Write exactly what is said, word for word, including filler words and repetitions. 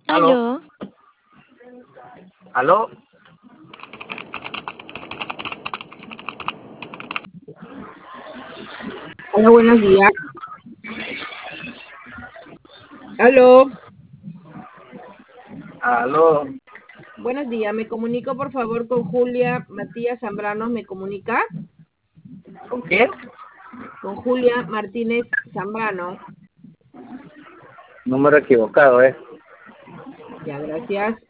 ¿Aló? Aló, ¿Aló? Hola, buenos días. Aló, ¿Aló? buenos días. Me comunico por favor con Julia Matías Zambrano. ¿Me comunica? ¿Con quién? Con Julia Martínez Zambrano. Número equivocado, ¿eh? Ya, gracias.